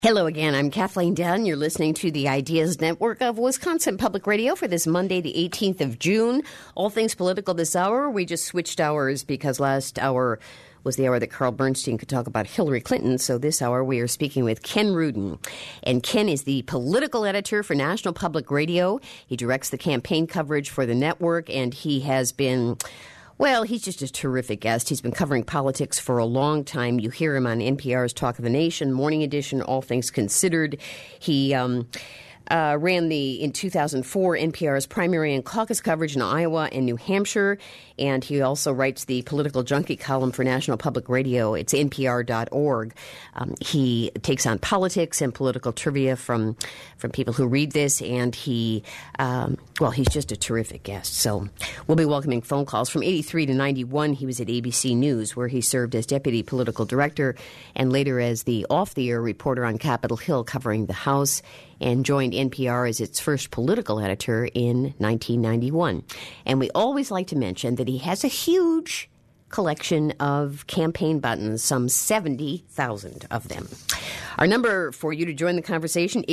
Hello again. I'm Kathleen Dunn. You're listening to the Ideas Network of Wisconsin Public Radio for this Monday, the 18th of June. All things political this hour. We just switched hours because last hour was the hour that Carl Bernstein could talk about Hillary Clinton. So this hour we are speaking with Ken Rudin. And Ken is the political editor for National Public Radio. He directs the campaign coverage for the network, and he has been... Well, he's just a terrific guest. He's been covering politics for a long time. You hear him on NPR's Talk of the Nation, Morning Edition, All Things Considered. He ran in 2004, NPR's primary and caucus coverage in Iowa and New Hampshire. And he also writes the political junkie column for National Public Radio. It's npr.org. He takes on politics and political trivia from people who read this, and he's just a terrific guest. So we'll be welcoming phone calls. From 83 to 91, he was at ABC News, where he served as deputy political director and later as the off-the-air reporter on Capitol Hill covering the House, and joined NPR as its first political editor in 1991. And we always like to mention that he has a huge collection of campaign buttons, some 70,000 of them. Our number for you to join the conversation,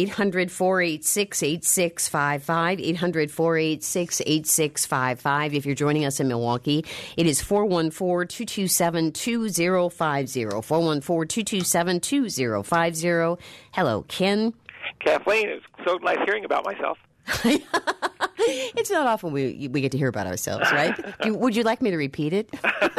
800-486-8655, 800-486-8655. If you're joining us in Milwaukee, it is 414-227-2050, 414-227-2050. Hello, Ken. Kathleen, it's so nice hearing about myself. It's not often we get to hear about ourselves, right? Would you like me to repeat it?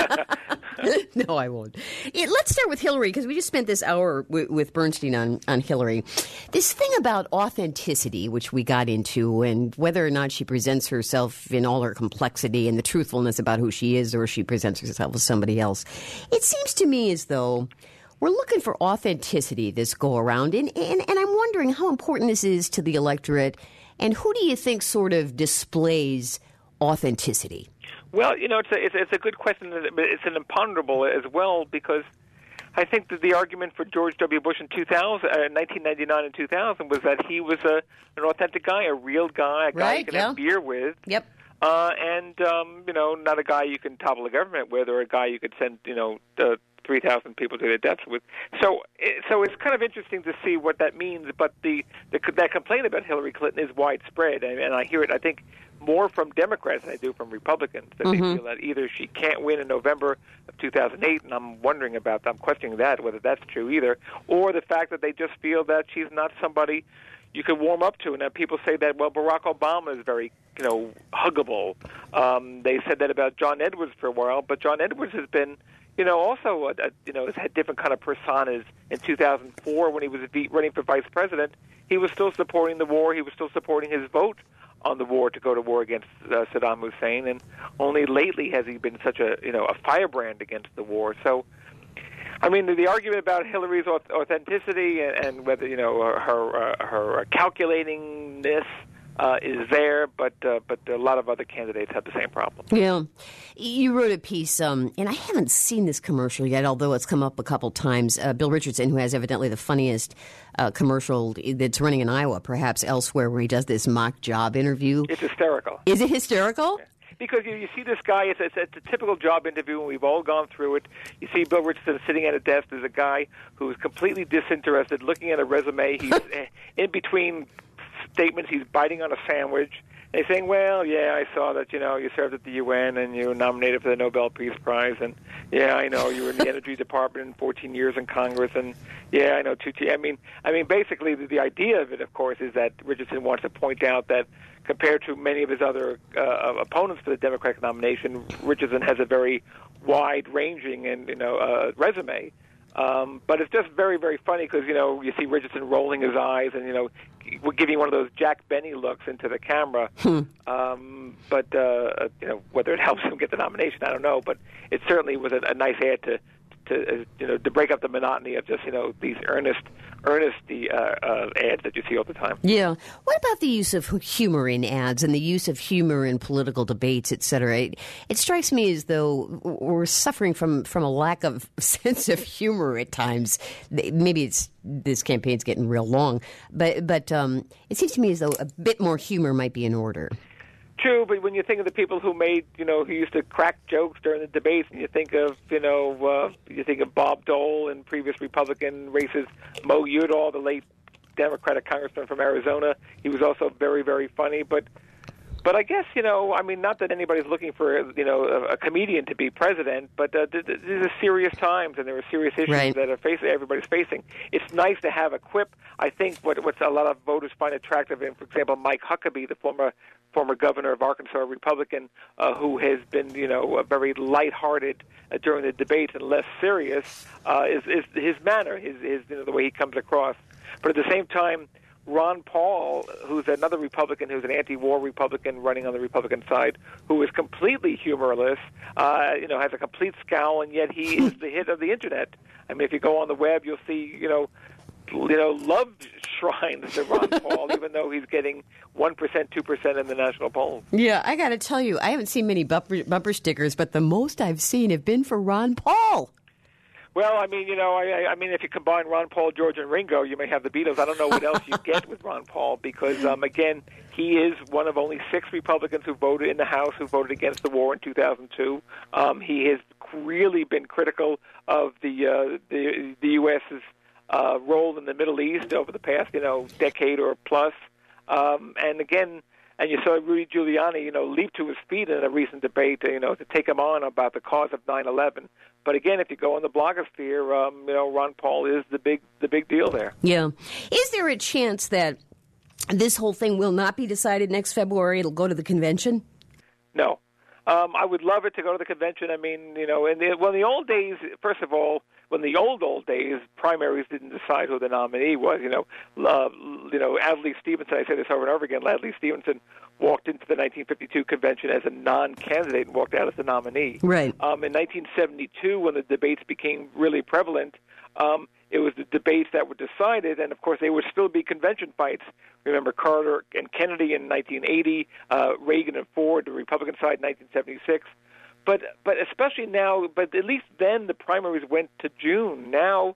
No, I won't. Let's start with Hillary, because we just spent this hour with Bernstein on Hillary. This thing about authenticity, which we got into, and whether or not she presents herself in all her complexity and the truthfulness about who she is, or she presents herself as somebody else. It seems to me as though we're looking for authenticity this go-around, and I'm wondering how important this is to the electorate, and who do you think sort of displays authenticity? Well, it's a good question, but it's an imponderable as well, because I think that the argument for George W. Bush in 1999 and 2000 was that he was an authentic guy, a real guy, a guy you could have beer with. Yep. Not a guy you can topple the government with, or a guy you could send, 3,000 people to their deaths with. So it's kind of interesting to see what that means. But that complaint about Hillary Clinton is widespread, and I hear it, I think, more from Democrats than I do from Republicans. That they feel that either she can't win in November of 2008, and I'm questioning that, whether that's true either, or the fact that they just feel that she's not somebody you could warm up to. And now people say that, well, Barack Obama is very, huggable. They said that about John Edwards for a while, but John Edwards has been, also, has had different kind of personas. In 2004, when he was running for vice president, he was still supporting the war. He was still supporting his vote on the war to go to war against Saddam Hussein. And only lately has he been such a firebrand against the war. So, I mean, the argument about Hillary's authenticity and whether, her calculatingness is there, but a lot of other candidates have the same problem. Yeah. You wrote a piece, and I haven't seen this commercial yet, although it's come up a couple times. Bill Richardson, who has evidently the funniest commercial that's running in Iowa, perhaps elsewhere, where he does this mock job interview. It's hysterical. Is it hysterical? Yeah. Because you see this guy, it's a typical job interview, and we've all gone through it. You see Bill Richardson sitting at a desk. There's a guy who's completely disinterested, looking at a resume. He's in between statements, he's biting on a sandwich. And he's saying, well, yeah, I saw that, you served at the UN and you were nominated for the Nobel Peace Prize. And, yeah, I know you were in the Energy Department in 14 years in Congress. And, yeah, I know, I mean, basically the idea of it, of course, is that Richardson wants to point out that compared to many of his other opponents for the Democratic nomination, Richardson has a very wide-ranging and resume. But it's just very, very funny because, you see Richardson rolling his eyes and, giving one of those Jack Benny looks into the camera. But whether it helps him get the nomination, I don't know. But it certainly was a nice ad to break up the monotony of just, these earnest ads that you see all the time. Yeah. What about the use of humor in ads and the use of humor in political debates, et cetera? It strikes me as though we're suffering from a lack of sense of humor at times. Maybe this campaign's getting real long, but it seems to me as though a bit more humor might be in order. True, but when you think of the people who who used to crack jokes during the debates, and you think of Bob Dole in previous Republican races, Mo Udall, the late Democratic congressman from Arizona, he was also very, very funny. But I guess, not that anybody's looking for, a comedian to be president, but these are serious times, and there are serious issues that everybody's facing. It's nice to have a quip. I think what a lot of voters find attractive in, for example, Mike Huckabee, the former governor of Arkansas, a Republican, who has been, very lighthearted during the debates and less serious, is his manner, his the way he comes across. But at the same time, Ron Paul, who's another Republican, who's an anti-war Republican running on the Republican side, who is completely humorless, has a complete scowl, and yet he is the hit of the internet. I mean, if you go on the web, you'll see, love shrines to Ron Paul, even though he's getting 1%, 2% in the national polls. Yeah, I got to tell you, I haven't seen many bumper stickers, but the most I've seen have been for Ron Paul. Well, I mean, if you combine Ron Paul, George, and Ringo, you may have the Beatles. I don't know what else you get with Ron Paul because, again, he is one of only 6 Republicans who voted in the House who voted against the war in 2002. He has really been critical of the U.S.'s role in the Middle East over the past, decade or plus. And you saw Rudy Giuliani, leap to his feet in a recent debate, to take him on about the cause of 9/11. But again, if you go in the blogosphere, Ron Paul is the big deal there. Yeah. Is there a chance that this whole thing will not be decided next February? It'll go to the convention? No. I would love it to go to the convention. I mean, in the old days, first of all, when the old days, primaries didn't decide who the nominee was. Adlai Stevenson, I say this over and over again, Adlai Stevenson walked into the 1952 convention as a non-candidate and walked out as the nominee. Right. In 1972, when the debates became really prevalent, it was the debates that were decided, and of course they would still be convention fights. Remember Carter and Kennedy in 1980, Reagan and Ford, the Republican side in 1976. But especially now, but at least then the primaries went to June. Now,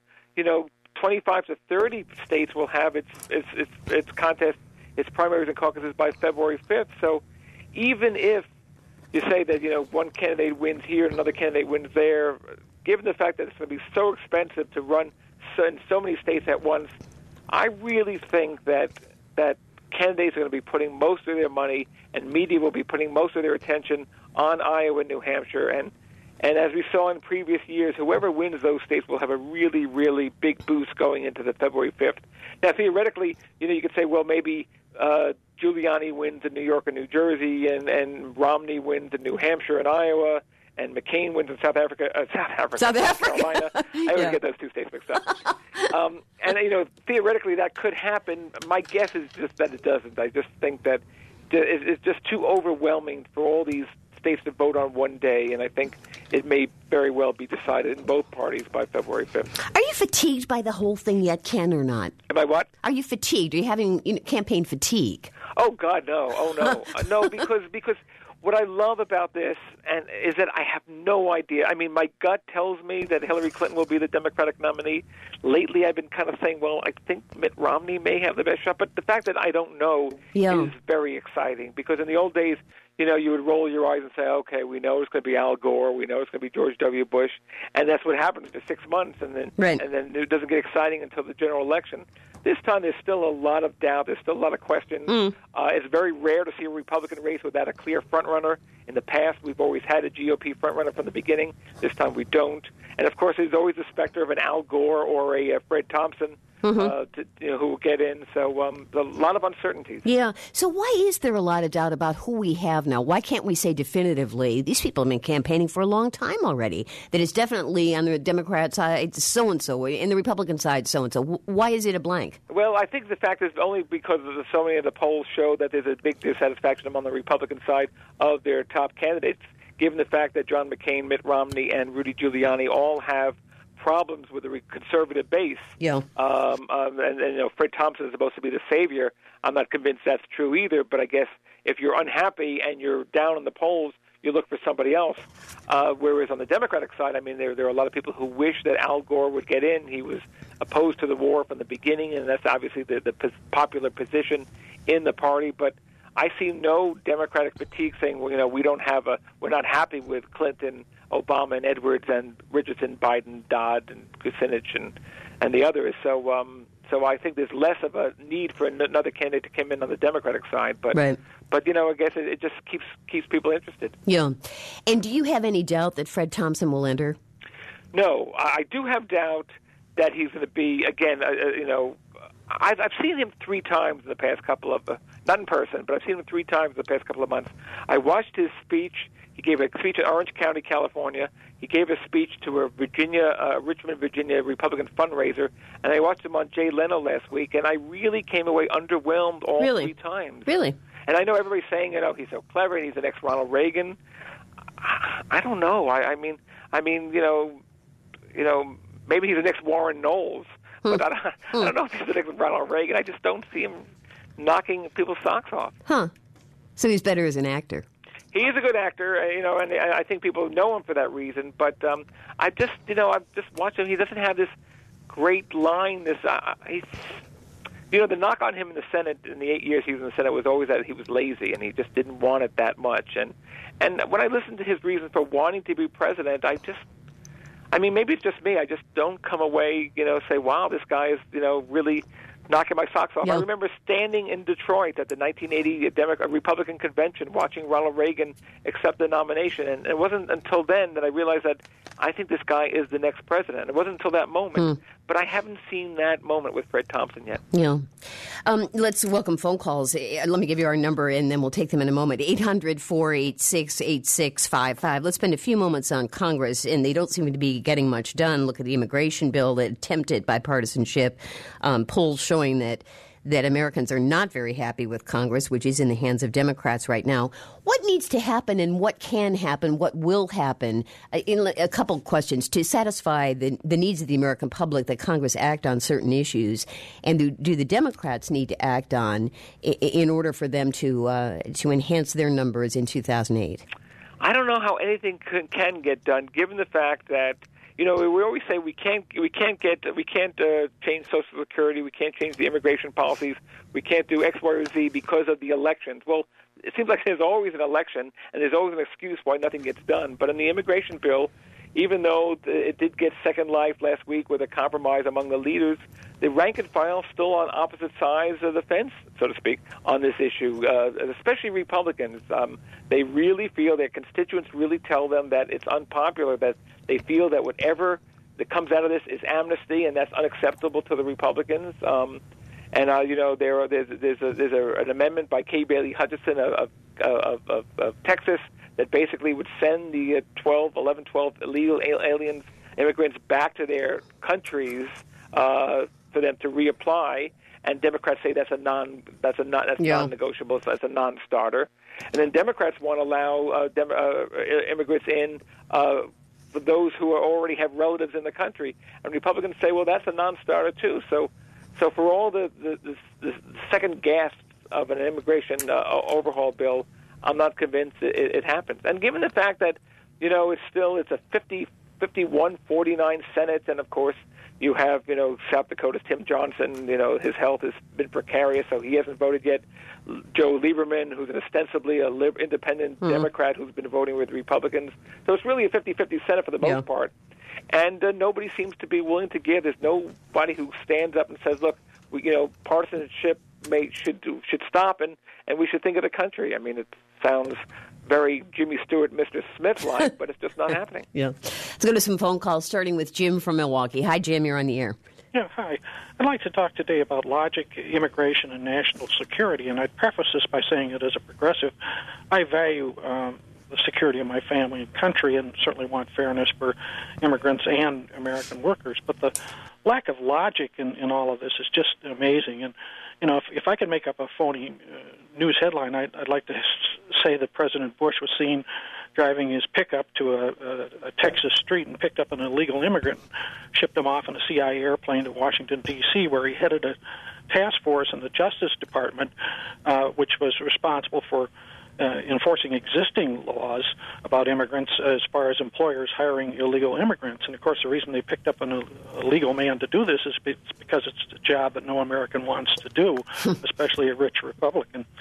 25 to 30 states will have its contest, its primaries and caucuses by February 5th. So even if you say that, one candidate wins here and another candidate wins there, given the fact that it's going to be so expensive to run in so many states at once, I really think that candidates are going to be putting most of their money and media will be putting most of their attention on Iowa and New Hampshire. And as we saw in previous years, whoever wins those states will have a really, really big boost going into the February 5th. Now, theoretically, you could say, well, maybe Giuliani wins in New York and New Jersey, and Romney wins in New Hampshire and Iowa, and McCain wins in South Africa, South Carolina. I always get those two states mixed up. And theoretically that could happen. My guess is just that it doesn't. I just think that it's just too overwhelming for all these states to vote on one day, and I think it may very well be decided in both parties by February 5th. Are you fatigued by the whole thing yet, Ken, or not? Am I what? Are you fatigued? Are you having campaign fatigue? Oh, God, no. Oh, no. No, because what I love about this is that I have no idea. I mean, my gut tells me that Hillary Clinton will be the Democratic nominee. Lately, I've been kind of saying, well, I think Mitt Romney may have the best shot. But the fact that I don't know is very exciting because in the old days, you would roll your eyes and say, okay, we know it's going to be Al Gore, we know it's going to be George W. Bush, and that's what happens for 6 months, and then it doesn't get exciting until the general election. This time, there's still a lot of doubt. There's still a lot of questions. It's very rare to see a Republican race without a clear frontrunner. In the past, we've always had a GOP frontrunner from the beginning. This time, we don't. And, of course, there's always the specter of an Al Gore or a Fred Thompson who will get in. So a lot of uncertainties. Yeah. So why is there a lot of doubt about who we have now? Why can't we say definitively, these people have been campaigning for a long time already, that it's definitely on the Democrat side so-and-so, in the Republican side so-and-so? Why is it a blank? Well, I think the fact is only because of so many of the polls show that there's a big dissatisfaction among the Republican side of their top candidates, given the fact that John McCain, Mitt Romney, and Rudy Giuliani all have problems with the conservative base. Yeah. And Fred Thompson is supposed to be the savior. I'm not convinced that's true either, but I guess if you're unhappy and you're down in the polls, you look for somebody else. Whereas on the Democratic side, I mean, there are a lot of people who wish that Al Gore would get in. He was opposed to the war from the beginning, and that's obviously the popular position in the party. But I see no Democratic fatigue saying, well, we're not happy with Clinton, Obama, and Edwards, and Richardson, Biden, Dodd, and Kucinich, and the others. So I think there's less of a need for another candidate to come in on the Democratic side. But right. But I guess it just keeps people interested. Yeah. And do you have any doubt that Fred Thompson will enter? No, I do have doubt that he's going to be again. I've seen him 3 times in the past couple of not in person, but I've seen him 3 times in the past couple of months. I watched his speech. He gave a speech in Orange County, California. He gave a speech to a Richmond, Virginia Republican fundraiser, and I watched him on Jay Leno last week, and I really came away underwhelmed all 3 times. Really? And I know everybody's saying, he's so clever, and he's the next Ronald Reagan. I don't know. I mean, maybe he's the next Warren Knowles, but I don't know if he's the next Ronald Reagan. I just don't see him knocking people's socks off. Huh. So he's better as an actor. He is a good actor, and I think people know him for that reason. But I've just watched him. He doesn't have this great line. The knock on him in the Senate in the 8 years he was in the Senate was always that he was lazy and he just didn't want it that much. And when I listen to his reasons for wanting to be president, maybe it's just me. I just don't come away, say, wow, this guy is, really knocking my socks off. Yeah. I remember standing in Detroit at the 1980 Republican convention watching Ronald Reagan accept the nomination. And it wasn't until then that I realized that I think this guy is the next president. It wasn't until that moment. But I haven't seen that moment with Fred Thompson yet. Yeah. Let's welcome phone calls. Let me give you our number, and then we'll take them in a moment. 800-486-8655. Let's spend a few moments on Congress, and they don't seem to be getting much done. Look at the immigration bill that attempted bipartisanship. Polls showing that Americans are not very happy with Congress, which is in the hands of Democrats right now. What needs to happen and what can happen, what will happen? A couple of questions to satisfy the needs of the American public that Congress act on certain issues, and do the Democrats need to act on in order for them to enhance their numbers in 2008? I don't know how anything can get done, given the fact that we always say we can't change Social Security, we can't change the immigration policies, we can't do X, Y, or Z because of the elections. Well, it seems like there's always an election, and there's always an excuse why nothing gets done. But in the immigration bill, even though it did get second life last week with a compromise among the leaders, the rank and file still on opposite sides of the fence, so to speak, on this issue, especially Republicans. They really feel, their constituents really tell them that it's unpopular, that they feel that whatever that comes out of this is amnesty, and that's unacceptable to the Republicans. There's an amendment by Kay Bailey Hutchison of Texas that basically would send the 12 illegal immigrants back to their countries for them to reapply. And Democrats say that's non-negotiable, so that's a non-starter. And then Democrats want to allow immigrants in for those who already have relatives in the country. And Republicans say, well, that's a non-starter too. So for all the second gasps of an immigration overhaul bill, I'm not convinced it happens. And given the fact that, it's a 51-49 Senate, and of course you have, South Dakota's Tim Johnson, his health has been precarious, so he hasn't voted yet. Joe Lieberman, who's ostensibly a independent Democrat who's been voting with Republicans. So it's really a 50-50 Senate for the most part. And nobody seems to be willing to give. There's nobody who stands up and says, look, partisanship should stop, and we should think of the country. I mean, it sounds very Jimmy Stewart, Mr. Smith-like, but it's just not happening. Yeah. Let's go to some phone calls, starting with Jim from Milwaukee. Hi, Jim. You're on the air. Yeah, hi. I'd like to talk today about logic, immigration, and national security, and I'd preface this by saying that as a progressive, I value the security of my family and country and certainly want fairness for immigrants and American workers. But the lack of logic in all of this is just amazing. And, if I could make up a phony news headline, I'd like to say that President Bush was seen driving his pickup to a Texas street and picked up an illegal immigrant and shipped him off in a CIA airplane to Washington, D.C., where he headed a task force in the Justice Department, which was responsible for enforcing existing laws about immigrants as far as employers hiring illegal immigrants. And, of course, the reason they picked up an illegal man to do this is because it's a job that no American wants to do, especially a rich Republican.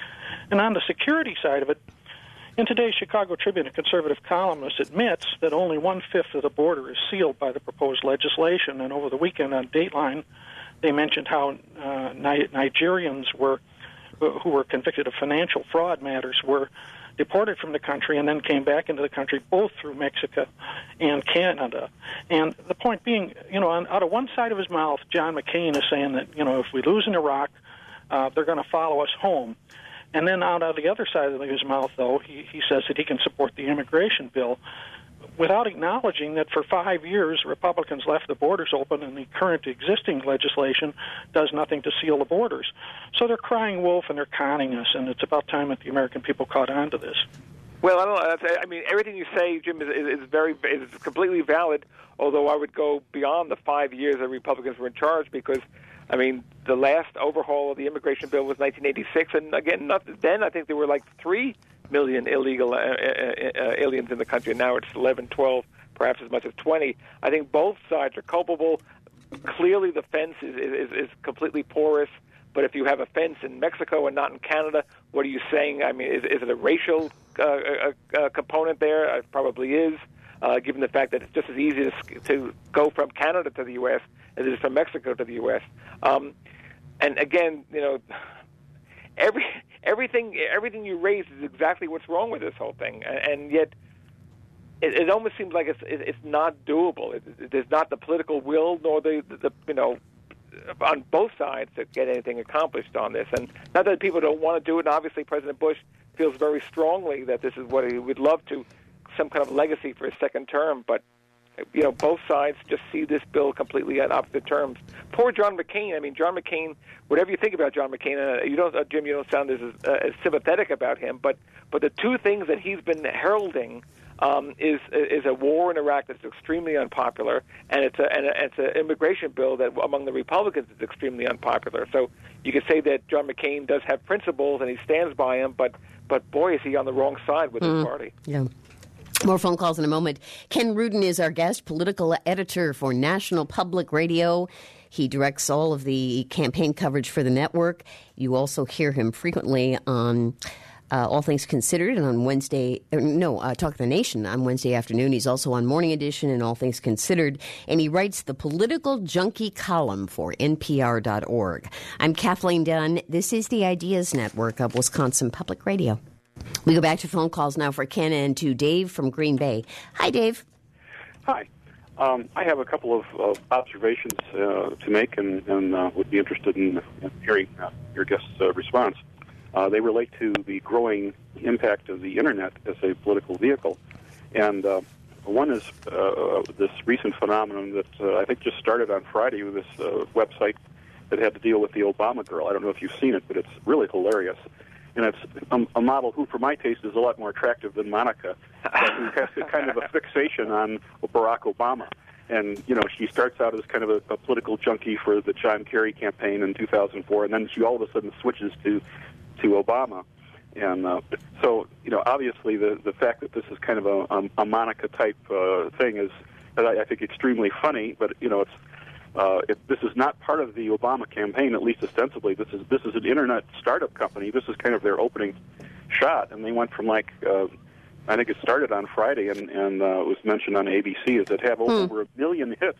And on the security side of it, in today's Chicago Tribune, a conservative columnist admits that only 1/5 of the border is sealed by the proposed legislation. And over the weekend on Dateline, they mentioned how Nigerians who were convicted of financial fraud matters were deported from the country and then came back into the country both through Mexico and Canada. And the point being, out of one side of his mouth, John McCain is saying that, if we lose in Iraq, they're going to follow us home. And then out of the other side of his mouth, though, he says that he can support the immigration bill without acknowledging that for 5 years Republicans left the borders open and the current existing legislation does nothing to seal the borders. So they're crying wolf and they're conning us, and it's about time that the American people caught on to this. Well, I don't know. I mean, everything you say, Jim, is completely valid, although I would go beyond the 5 years that Republicans were in charge because, I mean, the last overhaul of the immigration bill was 1986, and again, then I think there were like 3 million illegal aliens in the country. Now it's 11, 12, perhaps as much as 20. I think both sides are culpable. Clearly the fence is completely porous, but if you have a fence in Mexico and not in Canada, what are you saying? I mean, is it a racial component there? It probably is, given the fact that it's just as easy to go from Canada to the U.S. as it is from Mexico to the U.S. And again, everything you raise is exactly what's wrong with this whole thing, and yet it almost seems like it's not doable. There's not the political will nor the on both sides to get anything accomplished on this. And not that people don't want to do it. And obviously, President Bush feels very strongly that this is what he would love to, some kind of legacy for his second term, but both sides just see this bill completely on opposite terms. Poor John McCain. I mean, John McCain, whatever you think about John McCain, Jim, you don't sound as sympathetic about him, but the two things that he's been heralding is a war in Iraq that's extremely unpopular, and it's an immigration bill that among the Republicans is extremely unpopular. So you could say that John McCain does have principles and he stands by them, but boy, is he on the wrong side with his party. Yeah. More phone calls in a moment. Ken Rudin is our guest, political editor for National Public Radio. He directs all of the campaign coverage for the network. You also hear him frequently on All Things Considered and on Talk of the Nation on Wednesday afternoon. He's also on Morning Edition and All Things Considered, and he writes the Political Junkie column for NPR.org. I'm Kathleen Dunn. This is the Ideas Network of Wisconsin Public Radio. We go back to phone calls now for Ken and to Dave from Green Bay. Hi, Dave. Hi. I have a couple of observations to make and would be interested in hearing your guest's response. They relate to the growing impact of the Internet as a political vehicle. And one is this recent phenomenon that I think just started on Friday with this website that had to deal with the Obama girl. I don't know if you've seen it, but it's really hilarious. And it's a model who, for my taste, is a lot more attractive than Monica, who has kind of a fixation on Barack Obama. And, she starts out as kind of a political junkie for the John Kerry campaign in 2004, and then she all of a sudden switches to Obama. And so, obviously the fact that this is kind of a Monica-type thing is, I think, extremely funny, but, this is not part of the Obama campaign, at least ostensibly. This is an internet startup company. This is kind of their opening shot, and they went from I think it started on Friday, and it was mentioned on ABC, is that have over 1 million hits,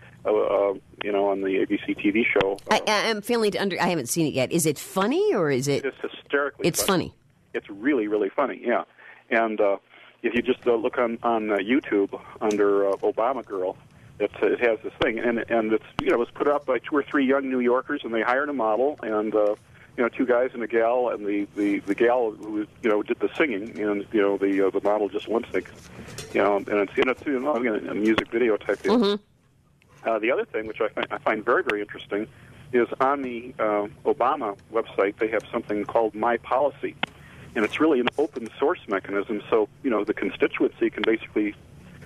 on the ABC TV show. I'm failing to I haven't seen it yet. Is it funny or is it? It's hysterically. It's funny. It's really, really funny. Yeah, and if you just look on YouTube under Obama Girl. It has this thing, and it's it was put up by 2 or 3 young New Yorkers, and they hired a model, and 2 guys and a gal, and the gal who did the singing, and the model just lip sync, and it's a music video type thing. Mm-hmm. The other thing, which I find very, very interesting, is on the Obama website they have something called My Policy, and it's really an open source mechanism. So the constituency can basically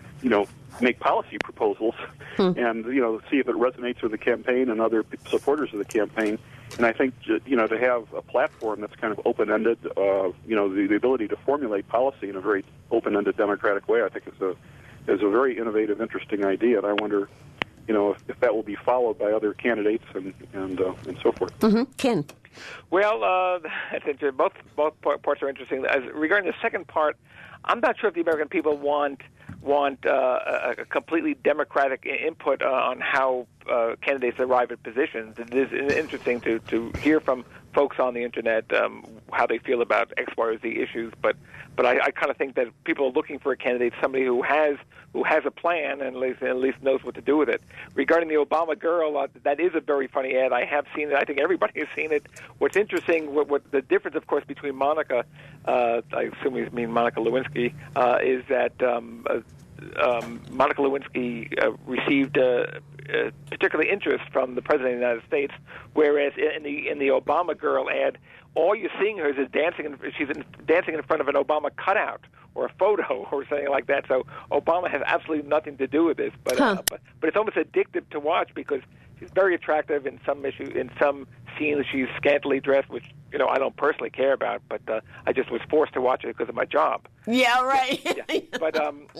make policy proposals and, see if it resonates with the campaign and other supporters of the campaign. And I think, to have a platform that's kind of open-ended, the ability to formulate policy in a very open-ended democratic way, I think is a very innovative, interesting idea. And I wonder, if that will be followed by other candidates and so forth. Mm-hmm. Ken. Well, I think both parts are interesting. Regarding the second part, I'm not sure if the American people want a completely democratic input on how candidates arrive at positions. It is interesting to hear from folks on the internet how they feel about X, Y, or Z issues, but I kind of think that people are looking for a candidate, somebody who has a plan and at least knows what to do with it. Regarding the Obama girl, that is a very funny ad. I have seen it. I think everybody has seen it. What's interesting, what the difference, of course, between Monica, I assume you mean Monica Lewinsky, is that Monica Lewinsky received particular interest from the President of the United States, whereas in the Obama girl ad, all you're seeing her is dancing. She's dancing in front of an Obama cutout or a photo or something like that. So Obama has absolutely nothing to do with this. But it's almost addictive to watch because she's very attractive in some scenes. She's scantily dressed, which I don't personally care about, but I just was forced to watch it because of my job. Yeah, right. Yeah. But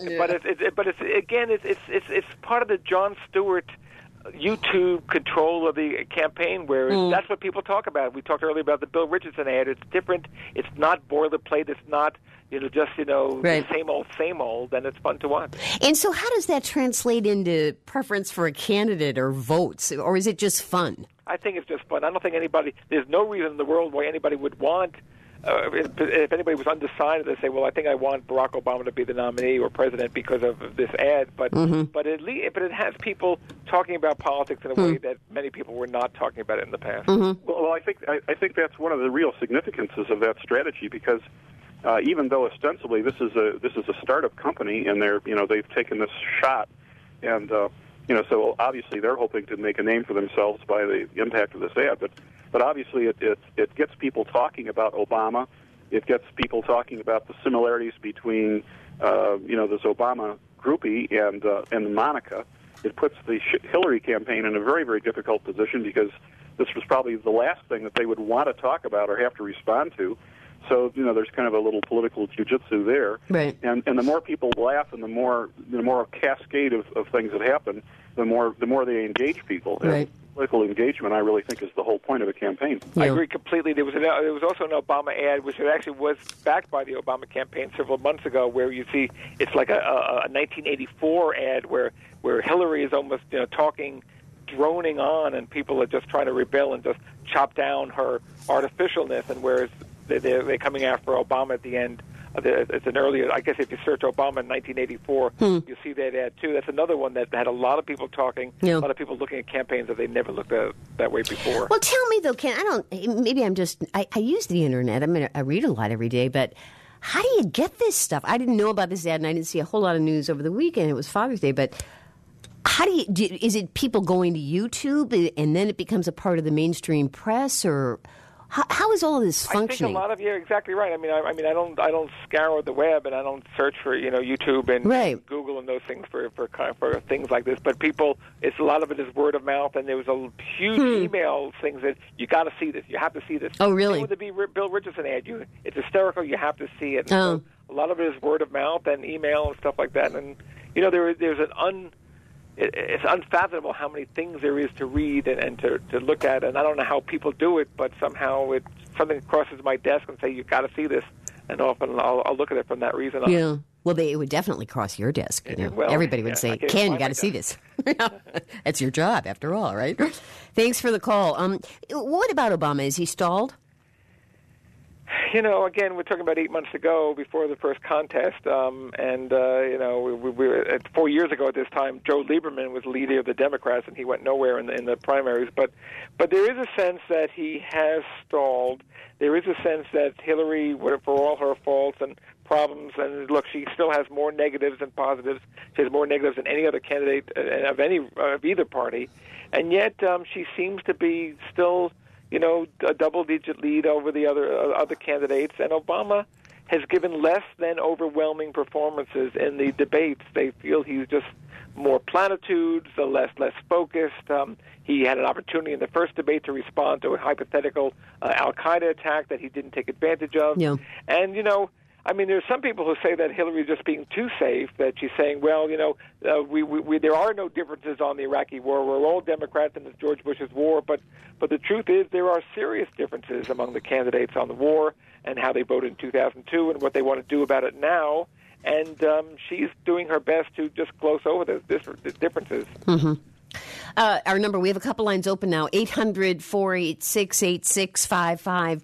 it's part of the Jon Stewart YouTube control of the campaign, where that's what people talk about. We talked earlier about the Bill Richardson ad. It's different. It's not boilerplate. It's not right. same old, and it's fun to watch. And so, how does that translate into preference for a candidate or votes, or is it just fun? I think it's just fun. I don't think there's no reason in the world why anybody would want, if anybody was undecided, they say, well, I think I want Barack Obama to be the nominee or president because of this ad. But it has people talking about politics in a way that many people were not talking about it in the past. Well, I think that's one of the real significances of that strategy, because even though ostensibly this is a startup company and they've taken this shot, and so obviously they're hoping to make a name for themselves by the impact of this ad, but obviously it gets people talking about Obama. It gets people talking about the similarities between this Obama groupie and Monica. It puts the Hillary campaign in a very, very difficult position, because this was probably the last thing that they would want to talk about or have to respond to. So there's kind of a little political jiu-jitsu there, right? And the more people laugh, and the more cascade of things that happen, the more they engage people. Right. And political engagement, I really think, is the whole point of a campaign. Yeah. I agree completely. There was also an Obama ad, which actually was backed by the Obama campaign several months ago, where you see it's like a 1984 ad where Hillary is almost droning on, and people are just trying to rebel and just chop down her artificialness, and whereas they're coming after Obama at the end. It's an earlier, I guess if you search Obama in 1984, you'll see that ad too. That's another one that had a lot of people talking, a lot of people looking at campaigns that they never looked at that way before. Well, tell me though, Ken, I use the internet. I read a lot every day, but how do you get this stuff? I didn't know about this ad, and I didn't see a whole lot of news over the weekend. It was Father's Day, but how is it people going to YouTube and then it becomes a part of the mainstream press, or how is all of this functioning? I think you're exactly right. I mean, I don't scour the web, and I don't search for YouTube and Google and those things for things like this. But a lot of it is word of mouth, and there was a huge email things that you got to see this, you have to see this. Oh, really? With the Bill Richardson ad, it's hysterical. You have to see it. So a lot of it is word of mouth and email and stuff like that. And it's unfathomable how many things there is to read and to look at, and I don't know how people do it, but somehow something crosses my desk and say, you've got to see this, and often I'll look at it from that reason on. Yeah. Well, it would definitely cross your desk. Well, everybody would say, Ken, you got to see this. That's your job, after all, right? Thanks for the call. What about Obama? Is he stalled? Again, we're talking about 8 months ago, before the first contest, we were 4 years ago at this time. Joe Lieberman was leader of the Democrats, and he went nowhere in the primaries. But there is a sense that he has stalled. There is a sense that Hillary, for all her faults and problems, and look, she still has more negatives than positives. She has more negatives than any other candidate of either party, and yet she seems to be still a double-digit lead over the other candidates, and Obama has given less than overwhelming performances in the debates. They feel he's just more platitudes, less focused. He had an opportunity in the first debate to respond to a hypothetical Al-Qaeda attack that he didn't take advantage of. Yeah. And, I mean, there's some people who say that Hillary's just being too safe, that she's saying, well, there are no differences on the Iraqi war. We're all Democrats in George Bush's war. But the truth is there are serious differences among the candidates on the war and how they voted in 2002 and what they want to do about it now. And she's doing her best to just gloss over those differences. Mm-hmm. Our number, we have a couple lines open now, 800-486-8655,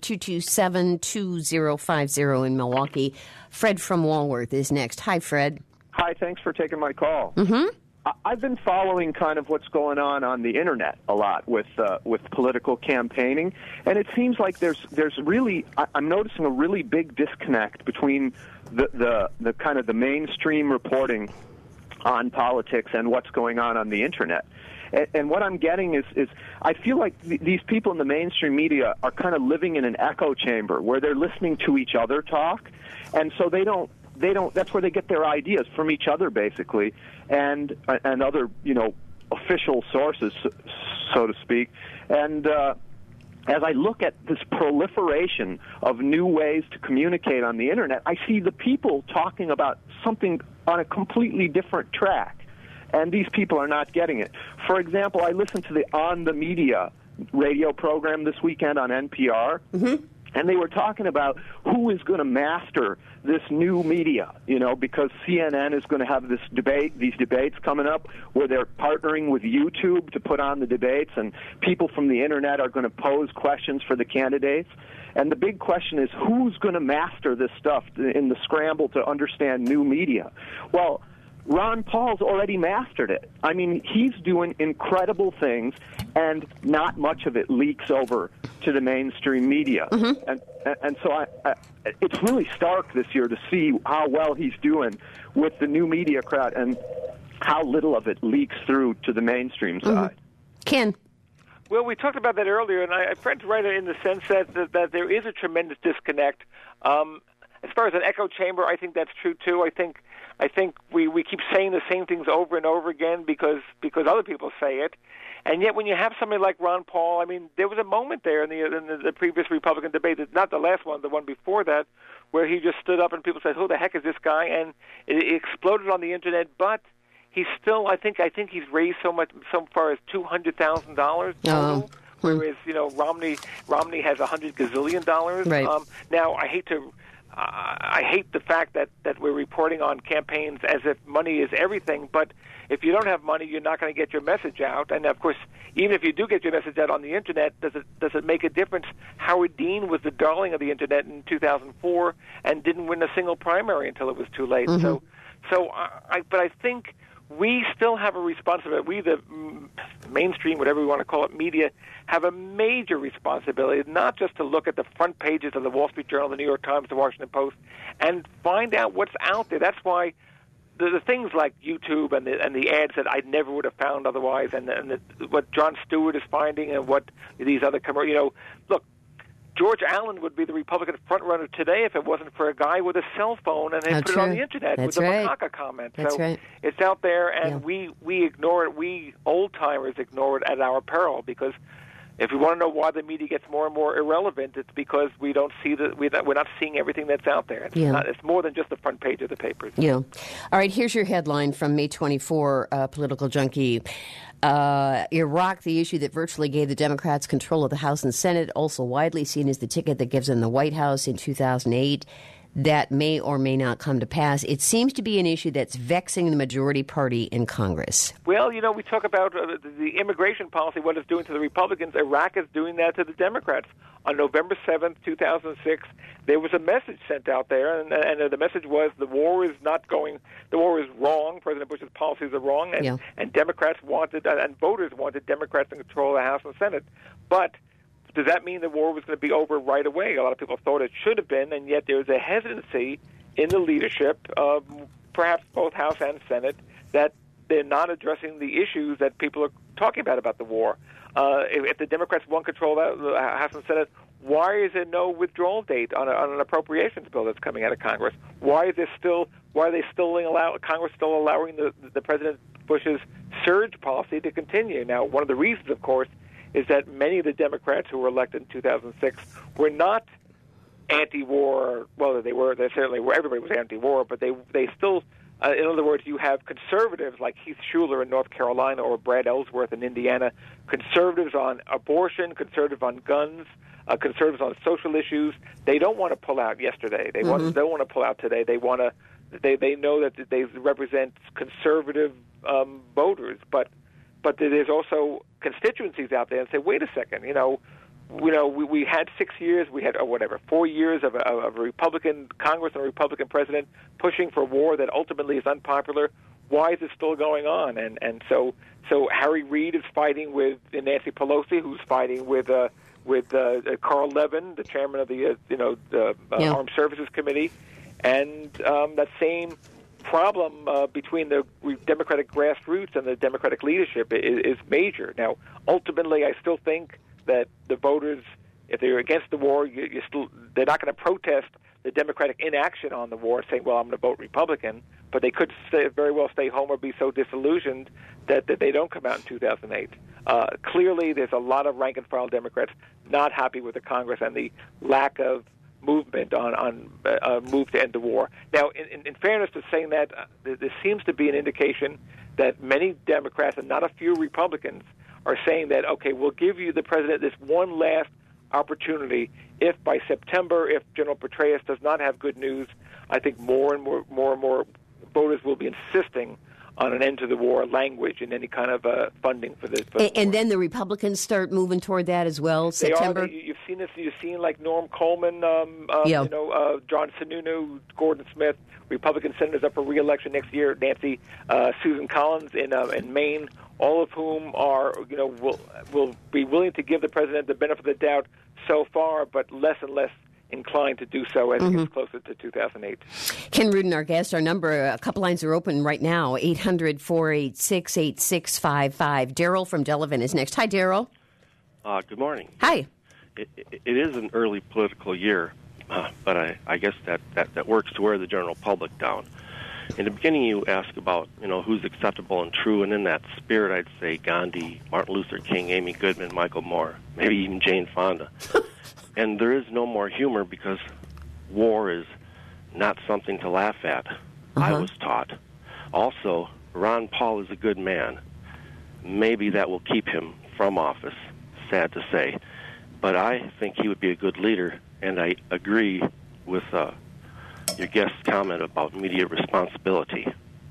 227-2050 in Milwaukee. Fred from Walworth is next. Hi, Fred. Hi, thanks for taking my call. Mm-hmm. I've been following kind of what's going on the internet a lot with political campaigning, and it seems like there's really, I'm noticing a really big disconnect between the kind of the mainstream reporting on politics and what's going on the internet. And what I'm getting is I feel like these people in the mainstream media are kind of living in an echo chamber where they're listening to each other talk, and so they don't. That's where they get their ideas, from each other, basically, and other official sources, so to speak. And as I look at this proliferation of new ways to communicate on the internet, I see the people talking about something on a completely different track. And these people are not getting it. For example, I listened to the On the Media radio program this weekend on NPR, and they were talking about who is going to master this new media, because CNN is going to have these debates coming up where they're partnering with YouTube to put on the debates, and people from the internet are going to pose questions for the candidates. And the big question is, who's going to master this stuff in the scramble to understand new media? Well, Ron Paul's already mastered it. I mean, he's doing incredible things, and not much of it leaks over to the mainstream media. And so it's really stark this year to see how well he's doing with the new media crowd and how little of it leaks through to the mainstream side. Ken? Well, we talked about that earlier, and Fred's right in the sense that there is a tremendous disconnect. As far as an echo chamber, I think that's true too. I think we keep saying the same things over and over again because other people say it, and yet when you have somebody like Ron Paul, I mean, there was a moment there in the previous Republican debate, not the last one, the one before that, where he just stood up and people said, "Who the heck is this guy?" And it exploded on the internet, but. He's still. I think he's raised so far as $200,000 total, whereas Romney has $100 gazillion. Right. Now I hate the fact that we're reporting on campaigns as if money is everything. But if you don't have money, you're not going to get your message out. And of course, even if you do get your message out on the internet, does it make a difference? Howard Dean was the darling of the internet in 2004 and didn't win a single primary until it was too late. But I think. We still have a responsibility. We, the mainstream, whatever we want to call it, media, have a major responsibility, not just to look at the front pages of the Wall Street Journal, the New York Times, the Washington Post, and find out what's out there. That's why the things like YouTube and the ads that I never would have found otherwise, and what Jon Stewart is finding, and what these other look. George Allen would be the Republican frontrunner today if it wasn't for a guy with a cell phone and they put it on the internet with the Macaca comment. That's right. It's out there, and we ignore it. We old-timers ignore it at our peril, because if we want to know why the media gets more and more irrelevant, it's because we don't see we're not seeing everything that's out there. It's more than just the front page of the papers. Yeah. All right, here's your headline from May 24, Political Junkie. Iraq, the issue that virtually gave the Democrats control of the House and Senate, also widely seen as the ticket that gives them the White House in 2008. That may or may not come to pass. It seems to be an issue that's vexing the majority party in Congress. Well, we talk about the immigration policy, what it's doing to the Republicans. Iraq is doing that to the Democrats. On November 7th, 2006, there was a message sent out there, and the message was the war is wrong. President Bush's policies are wrong, and Democrats wanted, and voters wanted Democrats in control of the House and Senate. But does that mean the war was going to be over right away? A lot of people thought it should have been, and yet there was a hesitancy in the leadership of perhaps both House and Senate that they're not addressing the issues that people are talking about the war. If the Democrats want control of the House and Senate, why is there no withdrawal date on an appropriations bill that's coming out of Congress? Why are they still Congress still allowing the President Bush's surge policy to continue? Now, one of the reasons, of course, is that many of the Democrats who were elected in 2006 were not anti-war. Well, they certainly were. Everybody was anti-war, but they still. In other words, you have conservatives like Heath Shuler in North Carolina or Brad Ellsworth in Indiana, conservatives on abortion, conservative on guns, conservatives on social issues. They don't want to pull out yesterday. They don't want to pull out today. They want to. They know that they represent conservative voters, but there's also constituencies out there and say, wait a second, we had 6 years, we had 4 years of a Republican Congress and a Republican president pushing for war that ultimately is unpopular. Why is it still going on? And so Harry Reid is fighting with Nancy Pelosi, who's fighting with Carl Levin, the chairman of the Armed Services Committee, and that same problem between the Democratic grassroots and the Democratic leadership is major. Now, ultimately, I still think that the voters, if they're against the war, they're not going to protest the Democratic inaction on the war, saying, well, I'm going to vote Republican, but they could very well stay home or be so disillusioned that they don't come out in 2008. Clearly, there's a lot of rank-and-file Democrats not happy with the Congress and the lack of movement on move to end the war. Now, in fairness to saying that, there seems to be an indication that many Democrats and not a few Republicans are saying that, okay, we'll give you, the president, this one last opportunity. If by September, if General Petraeus does not have good news, I think more and more voters will be insisting on an end to the war language and any kind of funding for this. And then the Republicans start moving toward that as well. September. You've seen this. You've seen like Norm Coleman, John Sununu, Gordon Smith, Republican senators up for re-election next year. Nancy, Susan Collins in Maine. All of whom are will be willing to give the president the benefit of the doubt so far, but less and less inclined to do so as it gets closer to 2008. Ken Rudin, our guest, our number, a couple lines are open right now, 800-486-8655. Daryl from Delavan is next. Hi, Daryl. Good morning. Hi. It is an early political year, but I guess that works to wear the general public down. In the beginning, you asked about, who's acceptable and true, and in that spirit, I'd say Gandhi, Martin Luther King, Amy Goodman, Michael Moore, maybe even Jane Fonda. And there is no more humor because war is not something to laugh at, I was taught. Also, Ron Paul is a good man. Maybe that will keep him from office, sad to say. But I think he would be a good leader, and I agree with your guest's comment about media responsibility.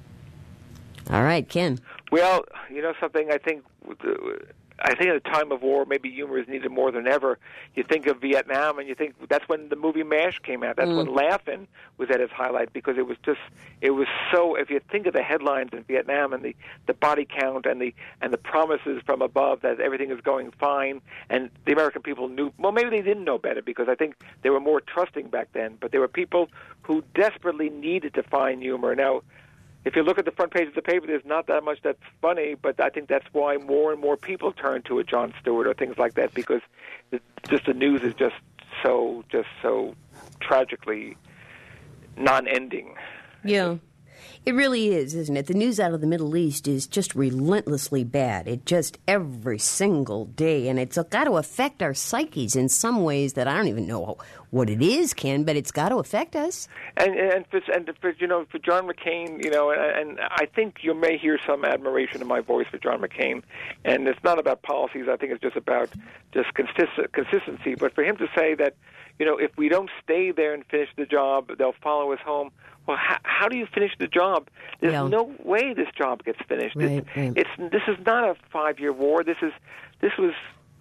All right, Ken. Well, something, I think in a time of war, maybe humor is needed more than ever. You think of Vietnam, and you think that's when the movie MASH came out. That's when Laugh-In was at its highlight, because it was so. If you think of the headlines in Vietnam and the body count and the promises from above that everything is going fine, and the American people knew. Well, maybe they didn't know better because I think they were more trusting back then. But there were people who desperately needed to find humor. Now, if you look at the front page of the paper, there's not that much that's funny, but I think that's why more and more people turn to a Jon Stewart or things like that, because the news is just so tragically non-ending. Yeah. It really is, isn't it? The news out of the Middle East is just relentlessly bad. It just every single day, and it's got to affect our psyches in some ways that I don't even know what it is, Ken, but it's got to affect us. And for John McCain, and I think you may hear some admiration in my voice for John McCain, and it's not about policies. I think it's just about consistency. But for him to say that, if we don't stay there and finish the job, they'll follow us home. Well, how do you finish the job? There's no way this job gets finished. Right. This is not a 5-year war. This was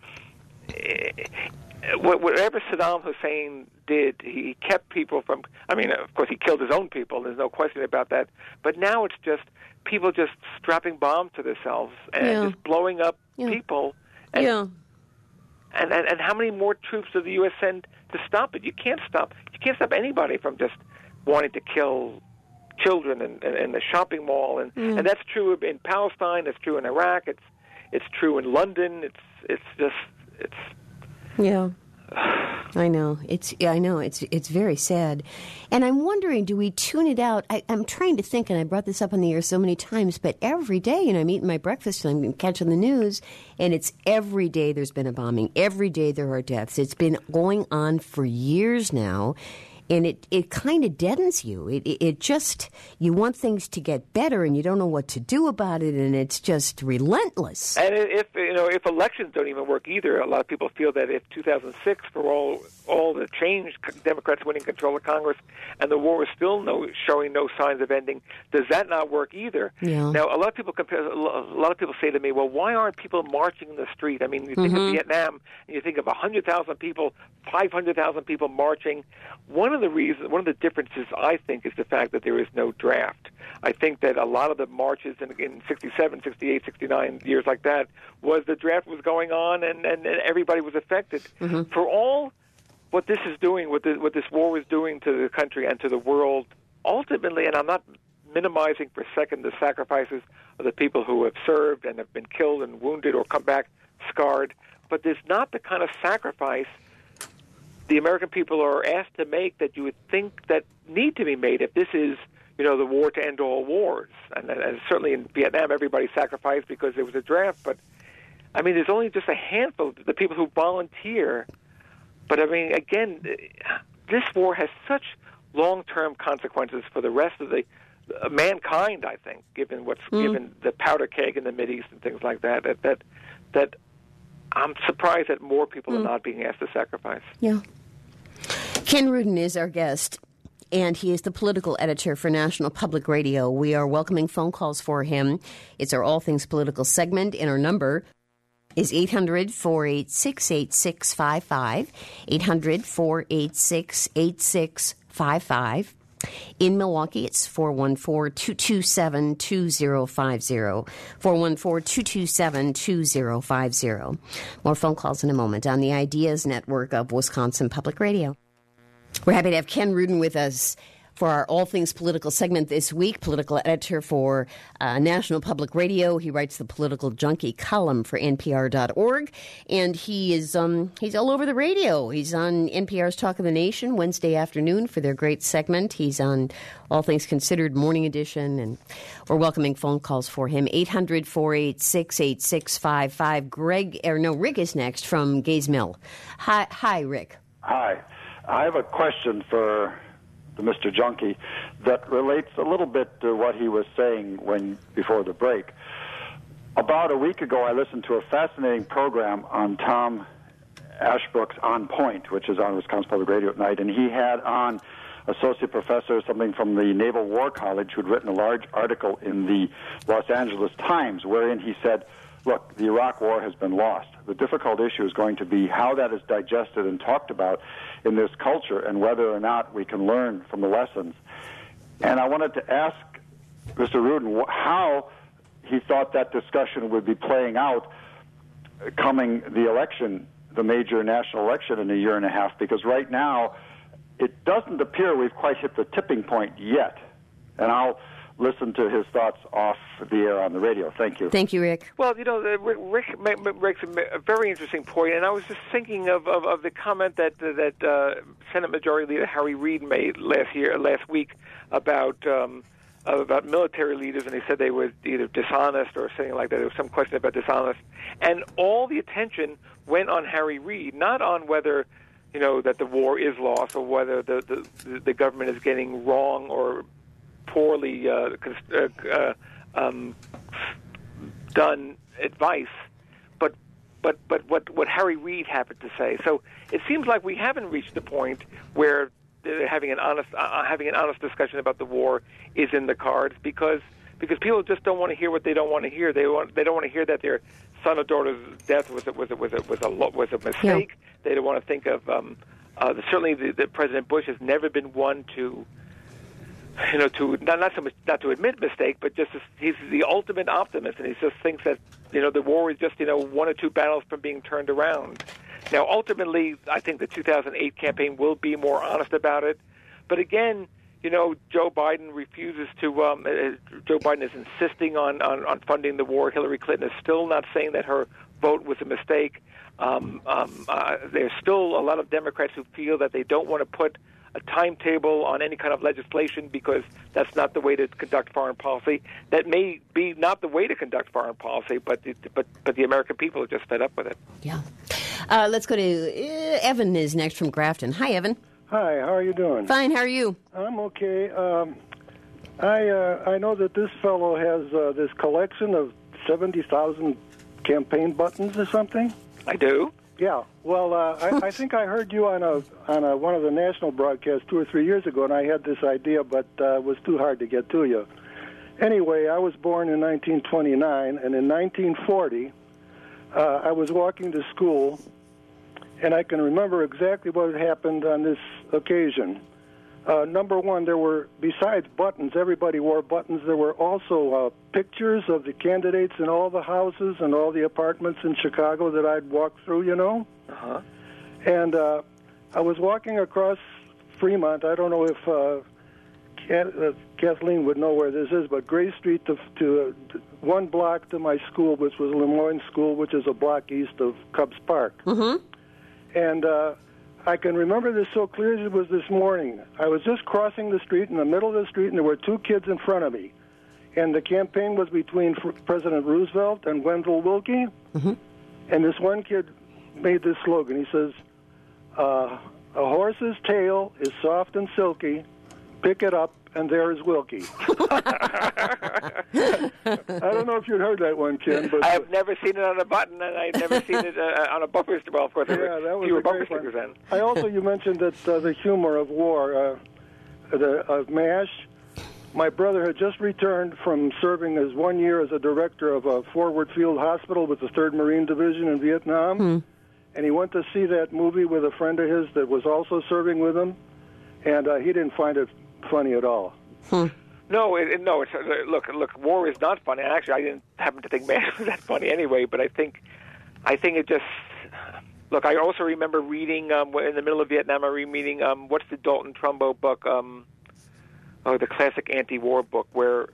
whatever Saddam Hussein did. He kept people from. I mean, of course, he killed his own people. There's no question about that. But now it's just people just strapping bombs to themselves and just blowing up people. And how many more troops does the U.S. send to stop it? You can't stop anybody from just wanting to kill children in the shopping mall, and that's true in Palestine. It's true in Iraq. It's true in London. It's I know. It's very sad. And I'm wondering, do we tune it out? I'm trying to think, and I brought this up on the air so many times, but every day, I'm eating my breakfast and I'm catching the news, and it's every day there's been a bombing. Every day there are deaths. It's been going on for years now. And it kind of deadens you. It just, you want things to get better, and you don't know what to do about it, and it's just relentless. And if elections don't even work either, a lot of people feel that if 2006, for all the change, Democrats winning control of Congress, and the war is still showing no signs of ending, does that not work either? Yeah. Now, a lot of people say to me, well, why aren't people marching in the street? I mean, you think of Vietnam, and you think of 100,000 people, 500,000 people marching. One of the differences, I think, is the fact that there is no draft. I think that a lot of the marches in 67, 68, 69, years like that, was the draft was going on and everybody was affected. Mm-hmm. For all what this is doing, what this war is doing to the country and to the world, ultimately, and I'm not minimizing for a second the sacrifices of the people who have served and have been killed and wounded or come back scarred, but there's not the kind of sacrifice the American people are asked to make that you would think that need to be made if this is, the war to end all wars. And certainly in Vietnam, everybody sacrificed because there was a draft. But, I mean, there's only just a handful of the people who volunteer. But, I mean, again, this war has such long-term consequences for the rest of the mankind, I think, given the powder keg in the Mideast and things like that, that I'm surprised that more people are not being asked to sacrifice. Yeah. Ken Rudin is our guest, and he is the political editor for National Public Radio. We are welcoming phone calls for him. It's our All Things Political segment, and our number is 800-486-8655, 800-486-8655. In Milwaukee, it's 414-227-2050, 414-227-2050. More phone calls in a moment on the Ideas Network of Wisconsin Public Radio. We're happy to have Ken Rudin with us for our All Things Political segment this week, political editor for National Public Radio. He writes the Political Junkie column for NPR.org, and he's all over the radio. He's on NPR's Talk of the Nation Wednesday afternoon for their great segment. He's on All Things Considered Morning Edition, and we're welcoming phone calls for him. 800-486-8655. Rick is next from Gays Mill. Hi, Rick. Hi. I have a question for the Mr. Junkie that relates a little bit to what he was saying before the break. About a week ago, I listened to a fascinating program on Tom Ashbrook's On Point, which is on Wisconsin Public Radio at night, and he had on associate professor, something from the Naval War College, who'd written a large article in the Los Angeles Times, wherein he said, look, the Iraq War has been lost. The difficult issue is going to be how that is digested and talked about in this culture and whether or not we can learn from the lessons. And I wanted to ask Mr. Rudin how he thought that discussion would be playing out coming the election, the major national election in a year and a half, because right now it doesn't appear we've quite hit the tipping point yet. And I'll listen to his thoughts off the air on the radio. Thank you. Thank you, Rick. Well, Rick makes a very interesting point, and I was just thinking of the comment that Senate Majority Leader Harry Reid made last week about military leaders, and he said they were either dishonest or something like that. There was some question about dishonest, and all the attention went on Harry Reid, not on whether that the war is lost or whether the government is getting wrong or poorly done advice, but what Harry Reid happened to say. So it seems like we haven't reached the point where having an honest discussion about the war is in the cards because people just don't want to hear what they don't want to hear. They don't want to hear that their son or daughter's death was a mistake. Yeah. They don't want to think of certainly the President Bush has never been one to not so much not to admit mistake, but just he's the ultimate optimist, and he just thinks that the war is just one or two battles from being turned around. Now, ultimately, I think the 2008 campaign will be more honest about it, but again, Joe Biden refuses to. Joe Biden is insisting on funding the war. Hillary Clinton is still not saying that her vote was a mistake. There's still a lot of Democrats who feel that they don't want to put a timetable on any kind of legislation because that's not the way to conduct foreign policy. That may be not the way to conduct foreign policy, but the American people are just fed up with it. Yeah. Let's go to Evan is next from Grafton. Hi, Evan. Hi, how are you doing? Fine, how are you? I'm okay. I know that this fellow has this collection of 70,000 campaign buttons or something. I do. Yeah. Well, I think I heard you on one of the national broadcasts 2 or 3 years ago, and I had this idea, but it was too hard to get to you. Anyway, I was born in 1929, and in 1940, I was walking to school, and I can remember exactly what had happened on this occasion. Number one, there were, besides buttons, everybody wore buttons, there were also pictures of the candidates in all the houses and all the apartments in Chicago that I'd walked through, you know. Uh-huh. And I was walking across Fremont. I don't know if Kathleen would know where this is, but Gray Street to 1 block to my school, which was Lemoyne School, which is a block east of Cubs Park. Mm-hmm. And I can remember this so clear as it was this morning. I was just crossing the street in the middle of the street, and there were 2 kids in front of me. And the campaign was between President Roosevelt and Wendell Willkie. Mm-hmm. And this one kid made this slogan. He says, a horse's tail is soft and silky. Pick it up, and there is Willkie. I don't know if you'd heard that one, Ken. But I have never seen it on a button, and I've never seen it on a bumper sticker. Well, of course, there were fewer bumper stickers then. I also, you mentioned that the humor of war, of MASH. My brother had just returned from serving as 1 year as a director of a forward field hospital with the 3rd Marine Division in Vietnam. And he went to see that movie with a friend of his that was also serving with him, and he didn't find it funny at all. No, no. Look. War is not funny. Actually, I didn't happen to think MASH was that funny anyway. But I think it just. Look, I also remember reading in the middle of Vietnam. I remember reading what's the Dalton Trumbo book? The classic anti-war book where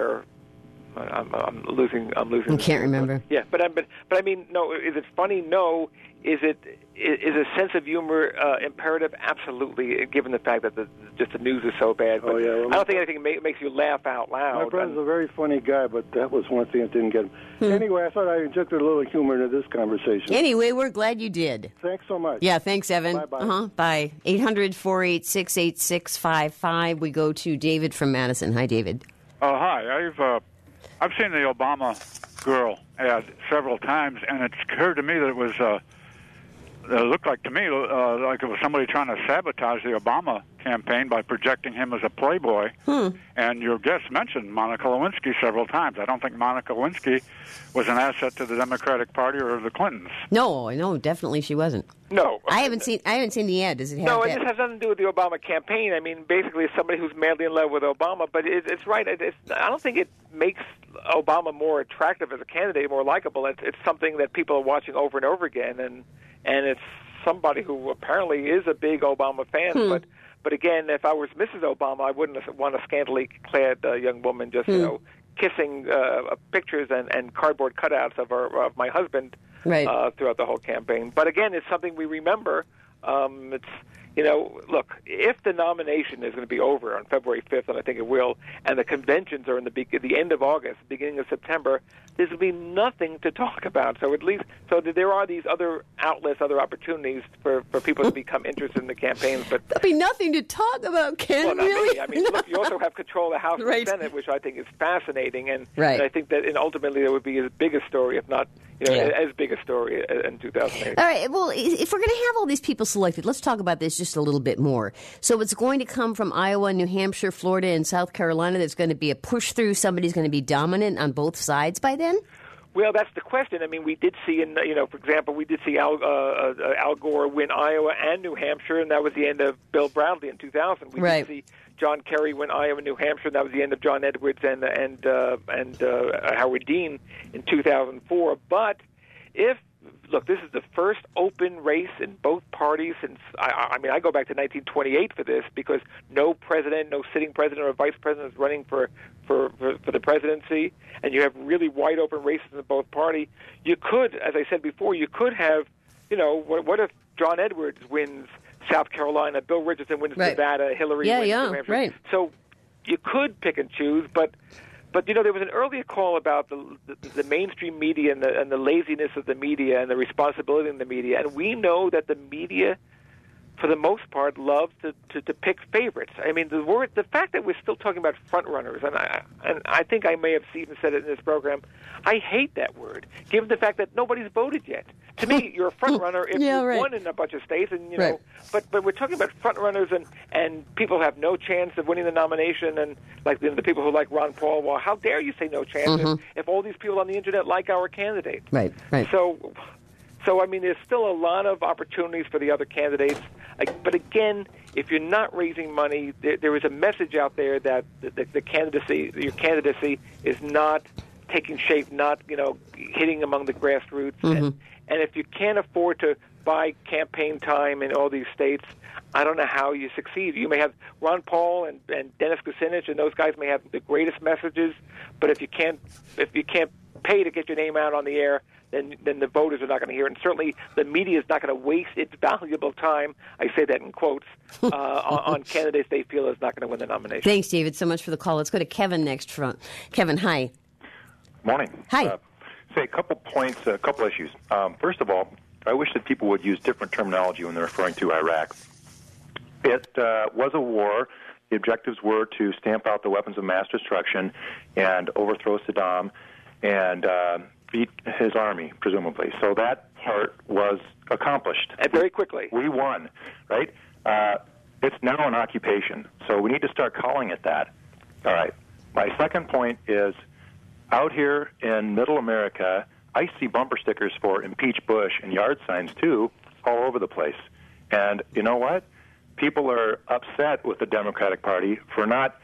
I'm losing. I can't remember. Yeah, but I mean, no. Is it funny? No. Is a sense of humor imperative? Absolutely, given the fact that the news is so bad. But Well, I don't think anything makes you laugh out loud. My brother's a very funny guy, but that was one thing that didn't get him. Anyway, I thought I injected a little humor into this conversation. Anyway, we're glad you did. Thanks so much. Yeah, thanks, Evan. Bye-bye. Bye. 800-486-8655. We go to David from Madison. Hi, David. Hi. I've seen the Obama girl ad several times, and it occurred to me that it was it looked like to me like it was somebody trying to sabotage the Obama campaign by projecting him as a playboy. And your guest mentioned Monica Lewinsky several times. I don't think Monica Lewinsky was an asset to the Democratic Party or the Clintons. No, definitely she wasn't. No, I haven't seen the ad. Does it have No, that? it just has nothing to do with the Obama campaign. I mean, basically, it's somebody who's madly in love with Obama. But it's right. I don't think it makes Obama more attractive as a candidate, more likable. It's something that people are watching over and over again, and it's somebody who apparently is a big Obama fan. But again, if I was Mrs. Obama, I wouldn't want a scantily clad young woman just kissing pictures and cardboard cutouts of my husband throughout the whole campaign. But again, it's something we remember. Look, if the nomination is going to be over on February 5th, and I think it will, and the conventions are in the end of August, beginning of September, there's going to be nothing to talk about. So there are these other outlets, other opportunities for people to become interested in the campaigns. But there'll be nothing to talk about, Ken. Well, not really? me. I mean, look, you also have control of the House and the Senate, which I think is fascinating, and I think that ultimately there would be as big a story, if not as big a story in 2008. All right. Well, if we're going to have all these people selected, let's talk about this just a little bit more. So it's going to come from Iowa, New Hampshire, Florida, and South Carolina. There's going to be a push through. Somebody's going to be dominant on both sides by then? Well, that's the question. I mean, we did see, for example, we did see Al Gore win Iowa and New Hampshire, and that was the end of Bill Bradley in 2000. We did see John Kerry win Iowa and New Hampshire, and that was the end of John Edwards and Howard Dean in 2004. But Look, this is the first open race in both parties since, I go back to 1928 for this, because no sitting president or vice president is running for the presidency, and you have really wide open races in both parties. You could, as I said before, you could have what if John Edwards wins South Carolina, Bill Richardson wins Nevada, Hillary wins New Hampshire? Right. So you could pick and choose, but there was an earlier call about the mainstream media and the laziness of the media and the responsibility of the media, and we know that the media, for the most part, loves to pick favorites. I mean, the fact that we're still talking about front runners, and I think I may have even said it in this program, I hate that word, given the fact that nobody's voted yet. To me, you're a front runner if you won in a bunch of states, and but we're talking about front runners and people have no chance of winning the nomination, and like the people who like Ron Paul. Well, how dare you say no chance if all these people on the internet like our candidate? Right. So I mean, there's still a lot of opportunities for the other candidates. But again, if you're not raising money, there is a message out there that your candidacy is not taking shape, not hitting among the grassroots. And if you can't afford to buy campaign time in all these states, I don't know how you succeed. You may have Ron Paul and Dennis Kucinich, and those guys may have the greatest messages. But if you can't pay to get your name out on the air, then the voters are not going to hear it. And certainly the media is not going to waste its valuable time, I say that in quotes, on candidates they feel is not going to win the nomination. Thanks, David, so much for the call. Let's go to Kevin next. Kevin, hi. Morning. Hi. Say a couple points, a couple issues. First of all, I wish that people would use different terminology when they're referring to Iraq. It was a war. The objectives were to stamp out the weapons of mass destruction and overthrow Saddam and beat his army, presumably. So that part was accomplished. And very quickly. We won, right? It's now an occupation, so we need to start calling it that. All right. My second point is, out here in Middle America, I see bumper stickers for Impeach Bush and yard signs, too, all over the place. And you know what? People are upset with the Democratic Party for not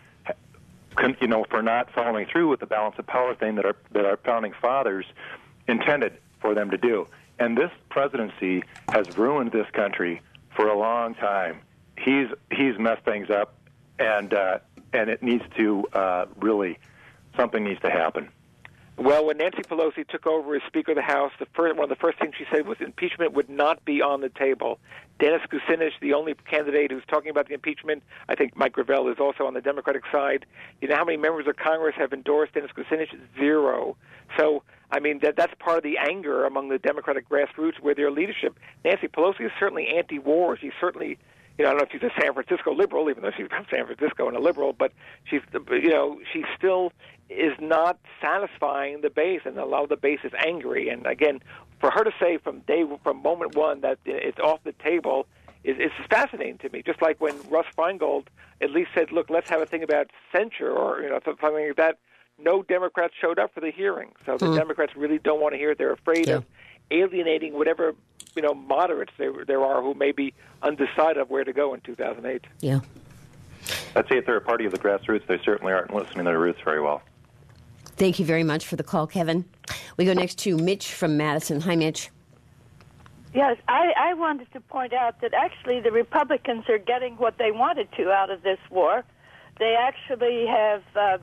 following through with the balance of power thing that our founding fathers intended for them to do. And this presidency has ruined this country for a long time. He's messed things up, and it needs to really, something needs to happen. Well, when Nancy Pelosi took over as Speaker of the House, one of the first things she said was impeachment would not be on the table. Dennis Kucinich, the only candidate who's talking about the impeachment, I think Mike Gravel is also on the Democratic side. You know how many members of Congress have endorsed Dennis Kucinich? 0. So, I mean, that's part of the anger among the Democratic grassroots where their leadership. Nancy Pelosi is certainly anti-war. She's certainly, I don't know if she's a San Francisco liberal, even though she's from San Francisco and a liberal, but she still is not satisfying the base, and a lot of the base is angry. And again, for her to say from moment one that it's off the table is fascinating to me. Just like when Russ Feingold at least said, "Look, let's have a thing about censure," or something like that. No Democrats showed up for the hearing, so the Democrats really don't want to hear it. They're afraid of alienating whatever moderates there are who may be undecided of where to go in 2008. Yeah. I'd say if they're a party of the grassroots, they certainly aren't listening to their roots very well. Thank you very much for the call, Kevin. We go next to Mitch from Madison. Hi, Mitch. Yes, I wanted to point out that actually the Republicans are getting what they wanted to out of this war. They actually have,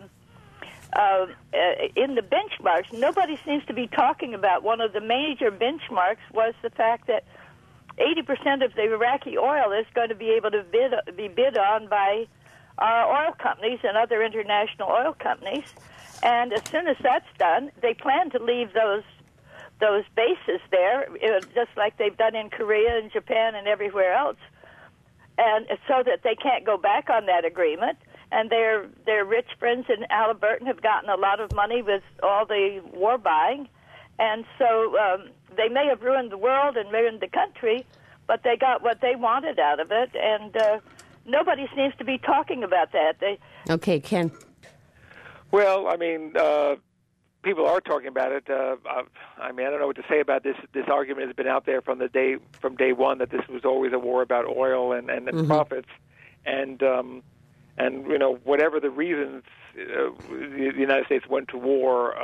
in the benchmarks, nobody seems to be talking about. One of the major benchmarks was the fact that 80% of the Iraqi oil is going to be able to be bid on by oil companies and other international oil companies. And as soon as that's done, they plan to leave those bases there, just like they've done in Korea and Japan and everywhere else, and so that they can't go back on that agreement. And their rich friends in Halliburton have gotten a lot of money with all the war buying, and so they may have ruined the world and ruined the country, but they got what they wanted out of it, and nobody seems to be talking about that. Okay, Ken. Well, I mean, people are talking about it. I mean, I don't know what to say about this. This argument has been out there from day one that this was always a war about oil and profits, and whatever the reasons the United States went to war.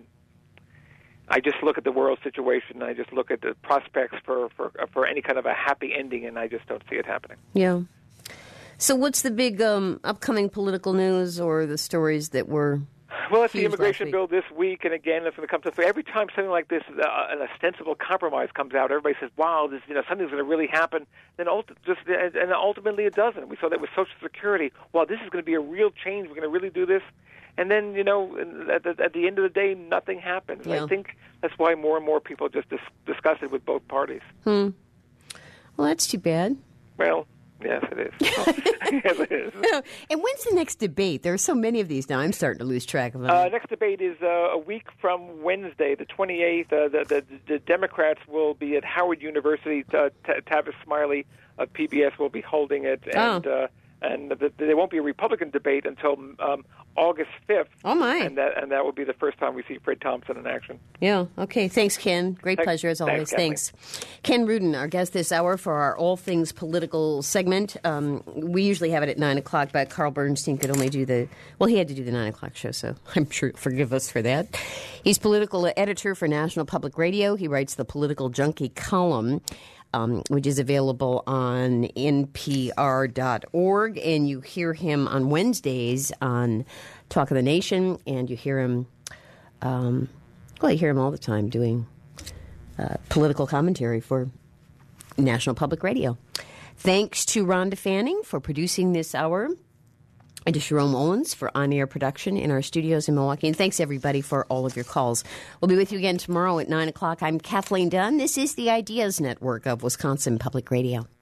I just look at the world situation, and I just look at the prospects for any kind of a happy ending, and I just don't see it happening. Yeah. So what's the big upcoming political news or the stories that we're Well, it's the huge immigration last bill this week, and again, it's going to come to every time something like this, an ostensible compromise comes out. Everybody says, "Wow, this, something's going to really happen." Then ultimately, it doesn't. We saw that with Social Security. Wow, this is going to be a real change. We're going to really do this, and then at the end of the day, nothing happens. Yeah. I think that's why more and more people just discuss it with both parties. Well, that's too bad. Well. Yes, it is. Yes, it is. And when's the next debate? There are so many of these now. I'm starting to lose track of them. Next debate is a week from Wednesday, the 28th. The Democrats will be at Howard University. Tavis Smiley of PBS will be holding it, and there won't be a Republican debate until August 5th. Oh, my. And that will be the first time we see Fred Thompson in action. Yeah, okay. Thanks, Ken. Great pleasure, as always. Thanks. Ken Rudin, our guest this hour for our All Things Political segment. We usually have it at 9 o'clock, but Carl Bernstein could only do he had to do the 9 o'clock show, so I'm sure he'll forgive us for that. He's political editor for National Public Radio. He writes the Political Junkie column, which is available on npr.org, and you hear him on Wednesdays on Talk of the Nation, and you hear him, you hear him all the time doing political commentary for National Public Radio. Thanks to Rhonda Fanning for producing this hour, and to Jerome Owens for on-air production in our studios in Milwaukee. And thanks, everybody, for all of your calls. We'll be with you again tomorrow at 9 o'clock. I'm Kathleen Dunn. This is the Ideas Network of Wisconsin Public Radio.